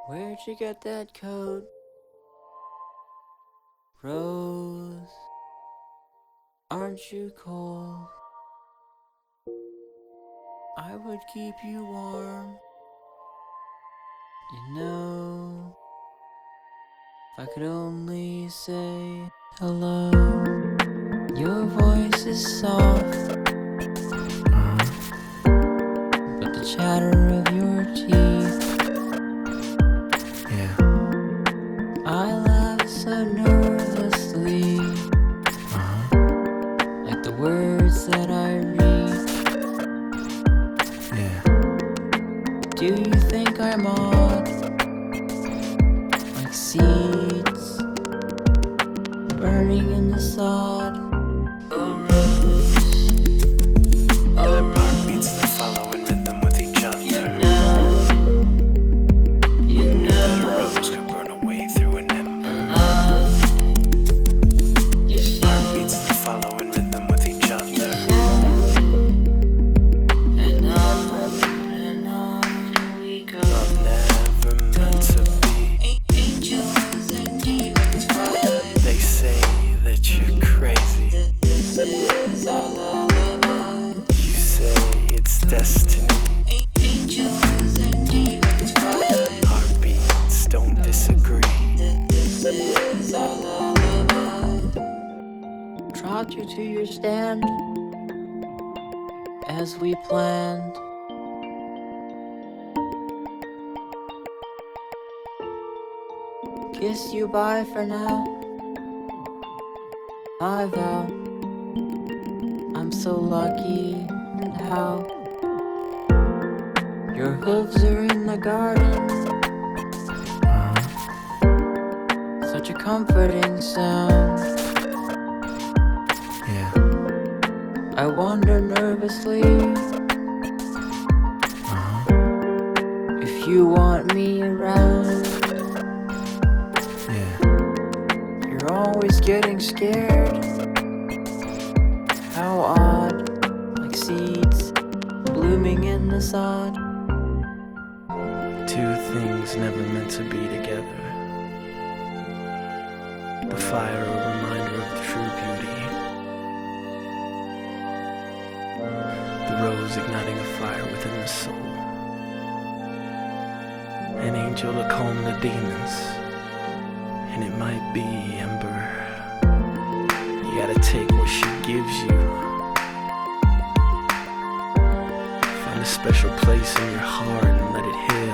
Where'd you get that coat? Rose, aren't you cold? I would keep you warm. You know, if I could only say hello. Your voice is soft, but the chatter of your teeth. Yeah. I laugh so nervously, like the words that I read. Yeah. Do you think I'm odd? Like seeds burning in the sod. Oh Rose, oh Heartbeats that follow in rhythm with each other. you know, Rose could burn away through an ember. you Heartbeats that follow in rhythm with each other. and on we go. Love never meant to be. Angels and demons fight. They say that you're crazy. This is our lullaby. You say it's destiny. Angels and demons fight. Heartbeats don't disagree. This is our lullaby. Trot you to your stand as we planned. Kiss you bye for now. I vow I'm so lucky and how your hooves are in the garden. Such a comforting sound. Yeah. I wonder nervously if you want me around. Yeah. You're always getting scared. How odd, like seeds blooming in the sod. Two things never meant to be together. The fire, a reminder of true beauty. The rose igniting a fire within the soul. An angel to calm the demons. And it might be ember. You gotta take what she gives you. Find a special place in your heart and let it heal.